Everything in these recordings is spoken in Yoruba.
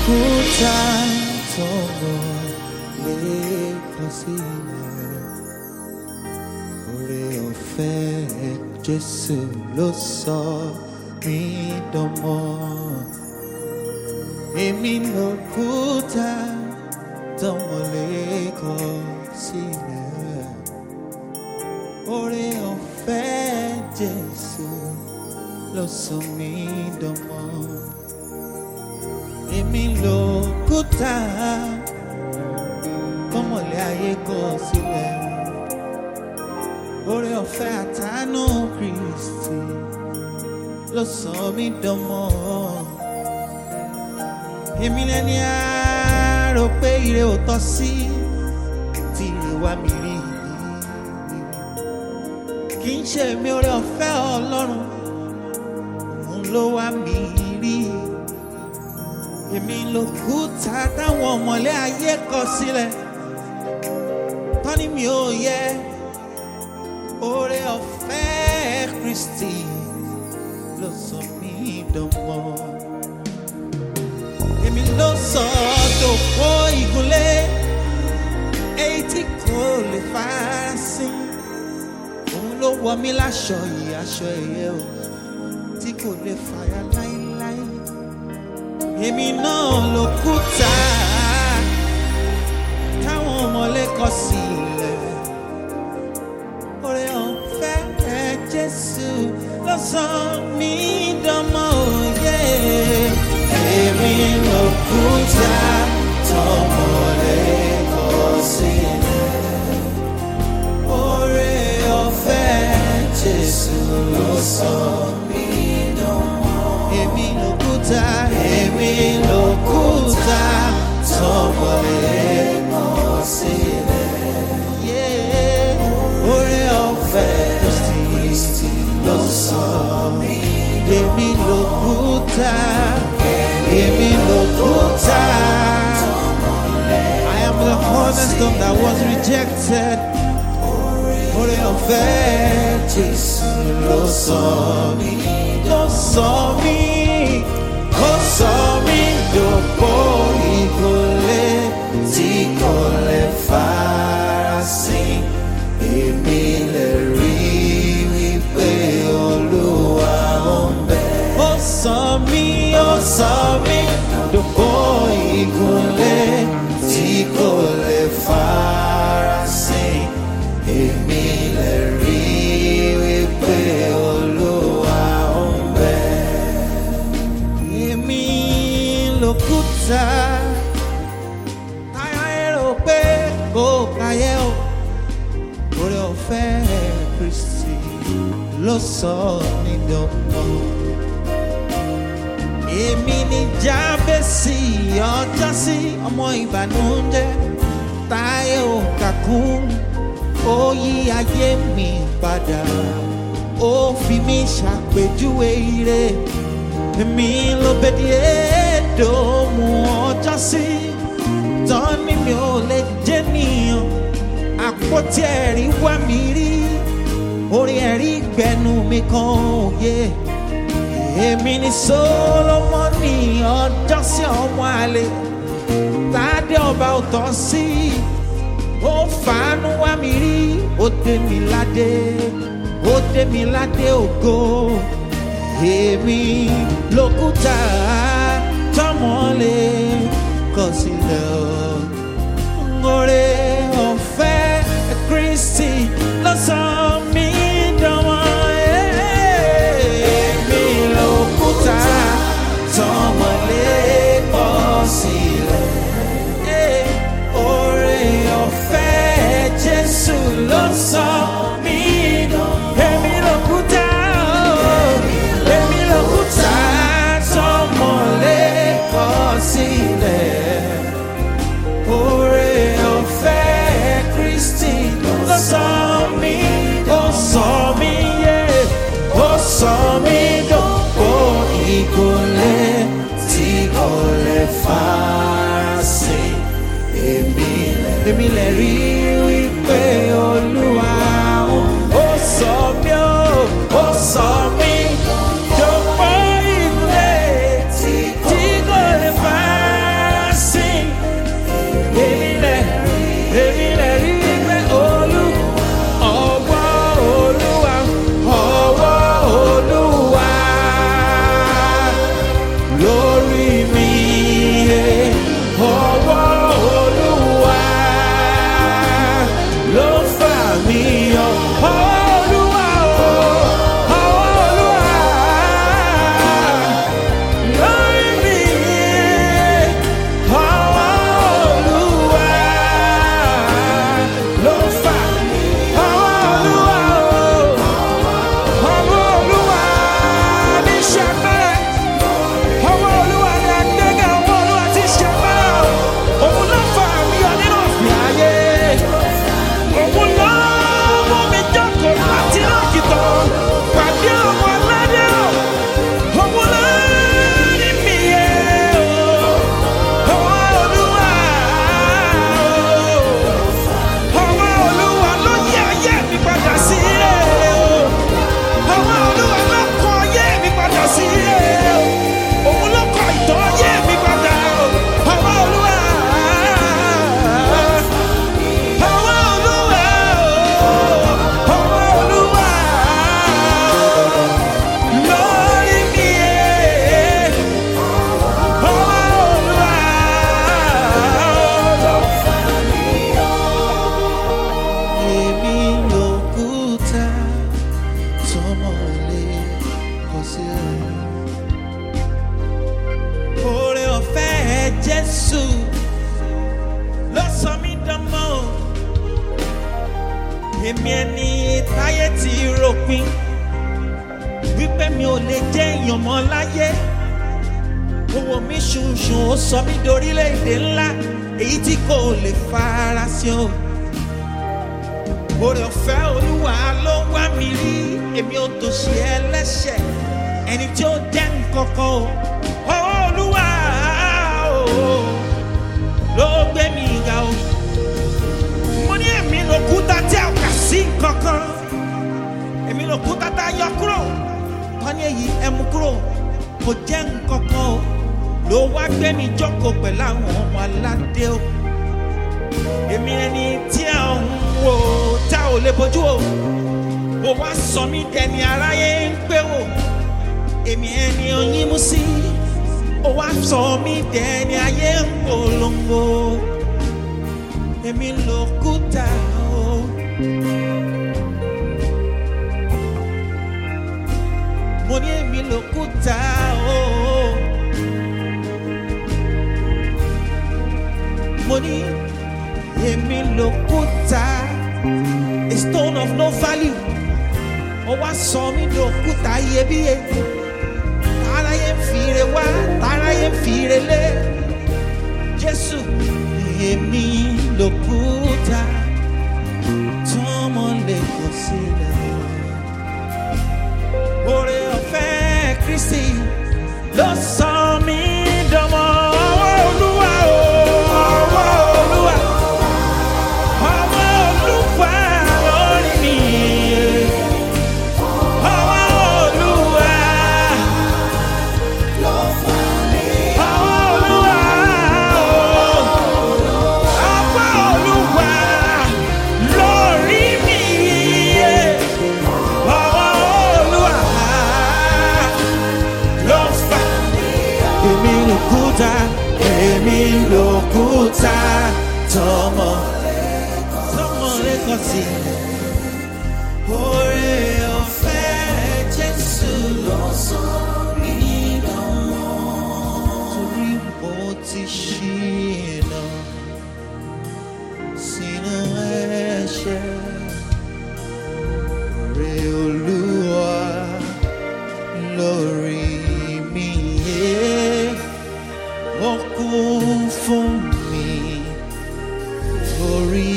lòkúta tọmọ lè kọ sílẹ̀. Oore ọ̀fẹ́ Jésù ló sọ mí dọmọ. Èmi lòkúta tọmọ lè kọ sílẹ̀. Oore ọ̀fẹ́ Jésù ló sọ mí dọmọ. Èmi lòkúta tọmọ lè ayé kọ sílẹ̀. Oore ọ̀fẹ́ àtàánú Kristi ló sọ mí dọmọ. Èmi lẹni àárò pé ire ò tọ́ sí tí ire wá mi rí. Kì í ṣe mi oore ọ̀fẹ́ Ọlọ́run, òun ló wá mi rí. Èmi lòkúta táwọn ọmọlé ayé kọ sílẹ̀. Tọ́ni mi ò yẹ. Oore ọ̀fẹ́ Kristi ló sọ mí dọmọ. Èmi ló sọ dòpò ìgúnlé èyí tí kò lè farasin. Òun ló wọ̀ mí láṣọ yìí, aṣọ ẹ̀yẹ o tí kò lè fàya láíláí. Èmi náà lòkúta táwọn ọmọlé kọ sílẹ̀. Oore ọ̀fẹ́ Jésù ló sọ mí dọmọ òye. Èmi lòkúta tọmọ lè kọ sílẹ̀. Oore ọ̀fẹ́ Jésù ló sọ mí dọmọ. Èmi lòkúta tọmọ lè kọ sílẹ̀. Oore ọ̀fẹ́ Kristi ló sọ mí dọmọ. Èmi lòkúta. I am the cornerstone that was rejected. Oore ọ̀fẹ́ Jésù ló sọ mí dòpò ìgúnlé tí kò lè farasin. Èmi lè rí wípé Olúwa ń bẹ. Ó sọ mí dòpò ìgúnlé tí kò lè farasin. Èmi lè rí wípé Olúwa ń bẹ. Èmi lòkúta táyà rò pé kò káyé o. Oore ọ̀fẹ́ Kristi ló sọ mí dọmọ. Èmi ni Jábésì ọjọ́sí, ọmọ ìbànújẹ́ táyé ò kà kún. Ó yí ayé mi padà, ó fi mí ṣàpèjúwe ire. Èmi l'Óbèdì-Édómù ọjọ́sí, tọ́ni mi ò lè jẹ́ nìyàn. Àpótí ẹ̀rí wá mi rí, orí ẹ̀rí gbẹnu mi kan òye. Èmi ni Sólómọ́nì ọjọ́sí ọmọ àlè, tádé ọba ò tọ́ sí. Ó fàánú wá mi rí, ó dé mi ládé ògo. Èmi lòkúta tọmọ lè kọ sílẹ̀. Oore ọ̀fẹ́ Kristi ló sọ mí dọmọ. Èmi lòkúta tọmọ lè kọ sílẹ̀. Oore ọ̀fẹ́ Jésù ló sọ mí dọmọ. Èmi lòkúta tọmọ lè kọ sílẹ̀. Oore ọ̀fẹ́ Kristi ló sọ mí dòpò ìgúnlé tí kò lè farasin. Èmi lè rí wípé Olúwa ó sọ mí dòpò ìgúnlé tí kò lè farasin. Jésù ló sọ mí dánmọ́ o. Èmi ẹni táyé ti ròpin wípé mi ò lè jẹ́ èèyàn mọ́ láyé. Owó mi ṣùṣùn ó sọ mí dorílẹ̀-èdè ńlá èyí tí kò lè farasin o. Oore ọ̀fẹ́ Olúwa ló wá mi rí, èmi ò tòṣì ẹlẹ́ṣẹ̀ ẹni tí ó jẹ́ nǹkan kan o. Olúwa ló gbé mi ga o. Mo ní èmi lòkúta tí a kà sí nǹkan kan, èmi lòkúta tá a yọ kúrò, wọ́n ní èyí ẹ mú kúrò, kò jẹ́ nǹkan kan o. Ló wá gbé mi jókòó pẹ̀lú àwọn ọmọ aládé o. Èmi ẹni tí a ń wò tá ò lè bójú o. Ó wá sọ mí dẹni aráyé ń pé wò. Èmi ẹni oyin mú sí. Ó wá sọ mí dẹni ayé ń polongo. Èmi lòkúta o. Mo ní èmi lòkúta o. Mo ní èmi lòkúta, a stone of no value. Ó wá sọ mí lòkúta iyebíye. Táráyé ń fìrè wá, táráyé ń fìrè lé. Jésù, èmi lòkúta tọ́mọ lè kó sílẹ̀. Oore ọ̀fẹ́ Kristi ló sọ mí dọmọ. Ọwọ́ Olúwa o, ọwọ́ Olúwa, ọwọ́ Olúwa lórí mi. Ọwọ́ Olúwa, ọwọ́ Olúwa, ọwọ́ Olúwa lórí mi. Ọwọ́ Olúwa ló fà mí. Èmi lòkúta, èmi lòkúta tọ́mọ lẹ́kọ̀ọ́ sí. Oore ọ̀fẹ́ Jésù ló sọ mí dánmọ́. Torí mo ti ṣìnà sínú ẹ̀ṣẹ̀. Oore Olúwa lórí mi yé. Ó kú fún mi lórí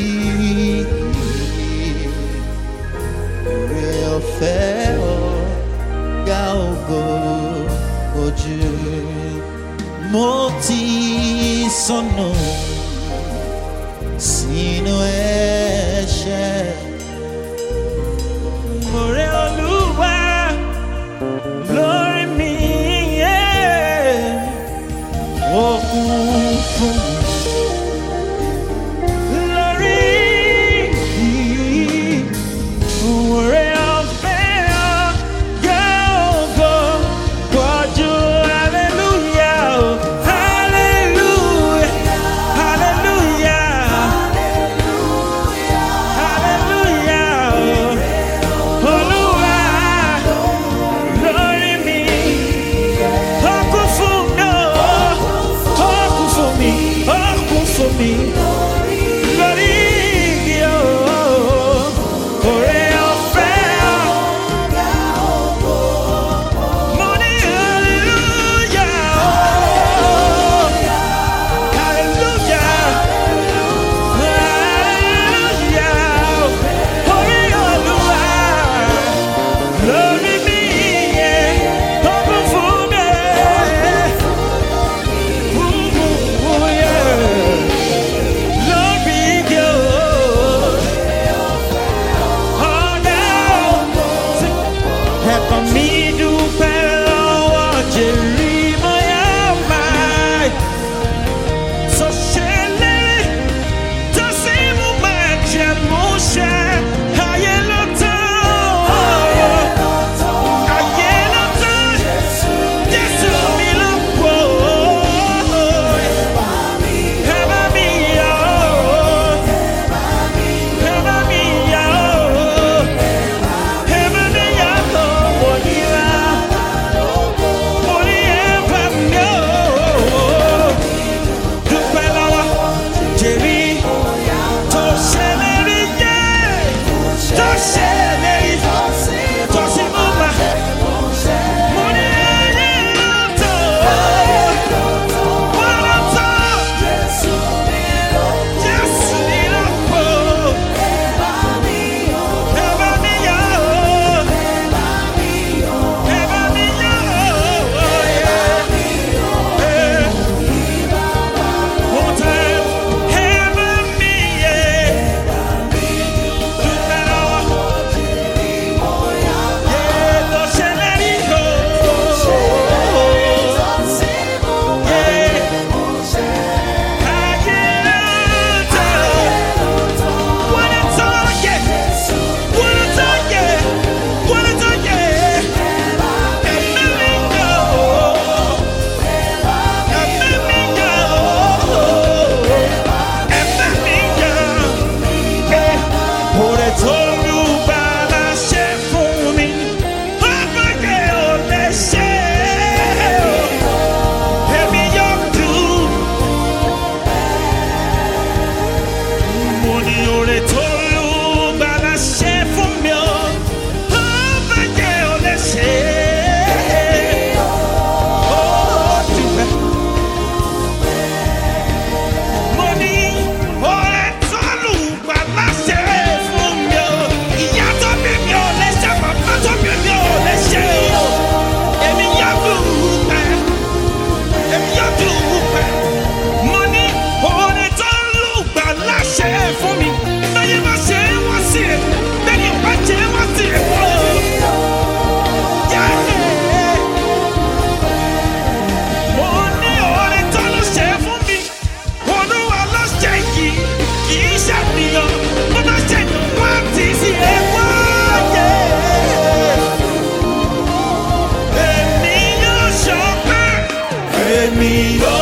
oore ọ̀fẹ́ ọ̀gá ògo ojú. Mo ti sọnù sínú ẹ̀ṣẹ̀. Oore Olúwa lórí mi yé. Ó kú fún mi lórí oore ọ̀fẹ́ ọ̀gá ògo pọ̀jù. Hallelujah, oh, hallelujah, hallelujah, hallelujah, oh. Olúwa lórí mi. Ó kú fún mi, ó kú èmi yóò.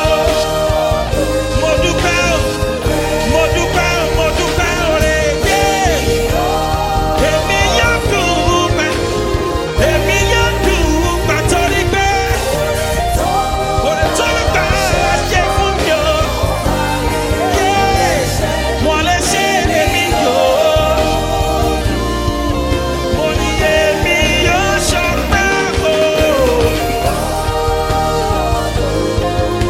Mo dúpẹ́ o, mo dúpẹ́ o, mo dúpẹ́ oore yé. Èmi yóò dúpẹ́, èmi yóò dúpẹ́ torí pé oore tó gbà ṣe fún mi o. Wọ́n lè ṣe èmi yóò. Mo ní èmi yóò ṣọpẹ́ o.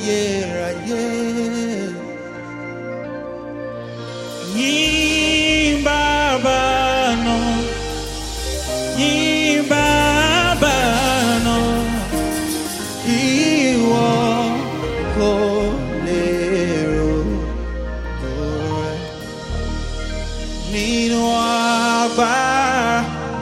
ayérayé. Yìn Baba náà, yìn Baba náà, ìwọ kò lè rògo rẹ̀ nínú agbára,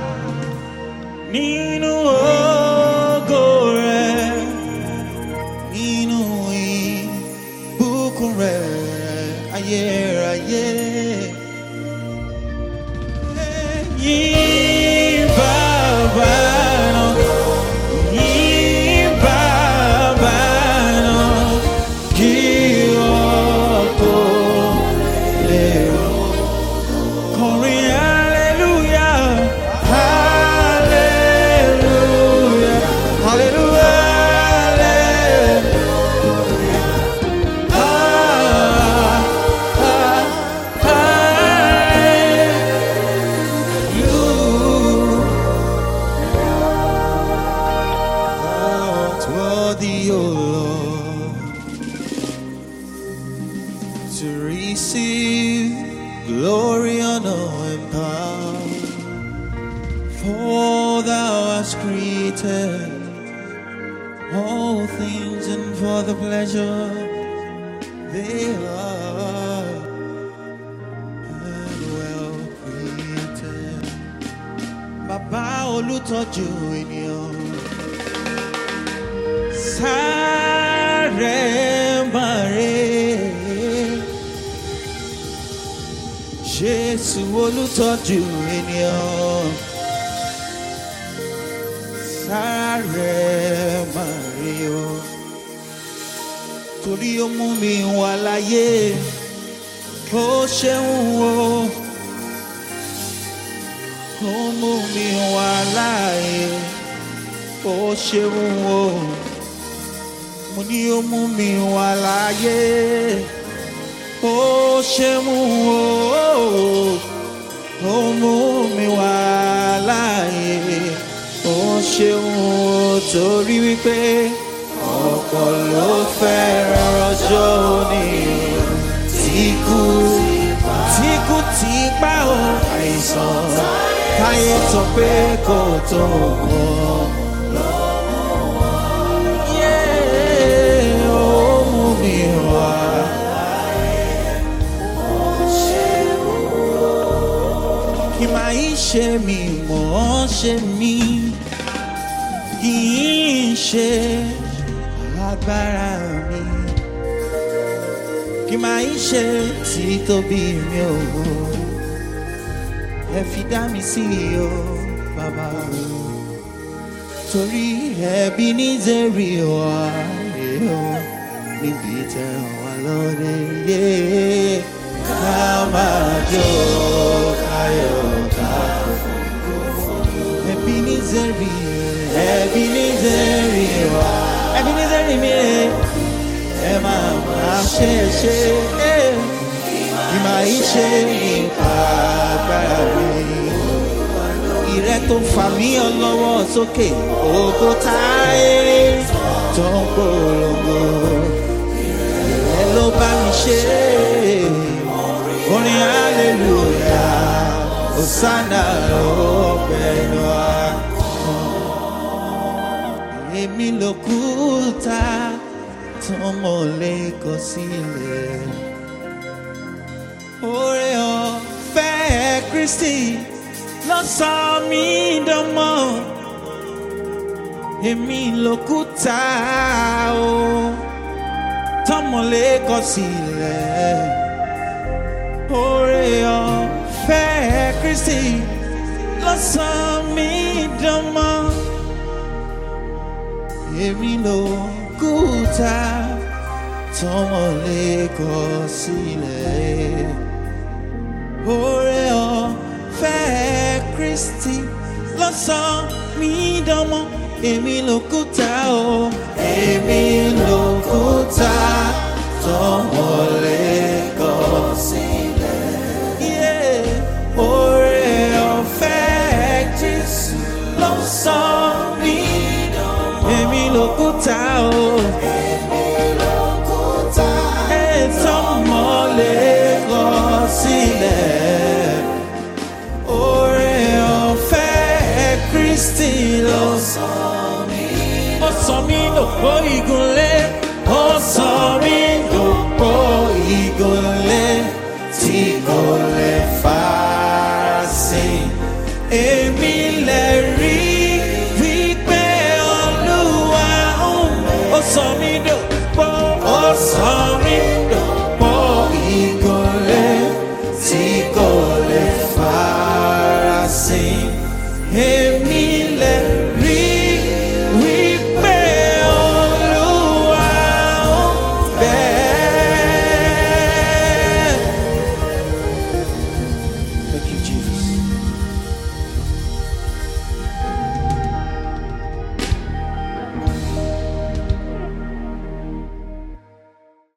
nínú ògo rẹ̀, nínú ìbùkún rẹ̀ ayérayé. Yìn Baba náà, yìn Baba náà, kí ọkọ lè kọrin hallelujah, hallelujah, hallelujah, worthy, O Lord, to receive glory, honor, and power. For thou hast created all things, and for the pleasure they are and well created. Bàbá olùtọ́jú ènìyàn, sáré mare, Jésù olùtọ́jú ènìyàn, sáré mare o, torí ó mú mi wà láyé, ó ṣeun o, ó mú mi wà láyé, ó ṣeun o. Mo ní ó mú mi wà láyé, ó ṣeun o, ó mú mi wà láyé, ó ṣeun o, torí wípé ọ̀pọ̀ ló fẹ́ràn ọjọ́ òní tí kú ti pa ó, àìsàn táyé sọ pé kò tó kàn. Kì máa ń ṣe mi mọ̀ ṣe mí, kì í ṣe agbára mi, kì máa ń ṣe títóbi mi o, ẹ fi dá mi sí o bàbá, torí ẹbí ní zèrè wà rè o, níbi tẹ wà lóde yé ká máa jó káyọ̀. Ebenezer mi, ẹ máa ṣe ìmọ̀ ìṣe nípa agbára mi. Ìrẹ́ tó fà mí ọlọ́wọ́ sókè, ògo táyé tó ń polongo. Ìrẹ́ ló bá mi ṣe, orin hallelujah, Hosanna ọpẹ́ wa. Èmi lòkúta tó mọ̀lé kọ sílẹ̀. Oore ọ̀fẹ́ Kristi ló sọ mí dọmọ. Èmi lòkúta o tó mọ̀lé kọ sílẹ̀. Oore ọ̀fẹ́ Kristi ló sọ mí dọmọ. Èmi lòkúta tọmọlé kọ sílẹ̀. Oore ọ̀fẹ́ Kristi ló sọ mí dọmọ. Èmi lòkúta o, èmi lòkúta tọmọlé kọ sílẹ̀. Oore ọ̀fẹ́ Jésù ló sọ mí dọmọ. Èmi lòkúta o, èmi lòkúta. sọ mí dòpò ìgúnlẹ̀. Ó sọ mí dòpò ìgúnlẹ̀ tí kò lè fà sí.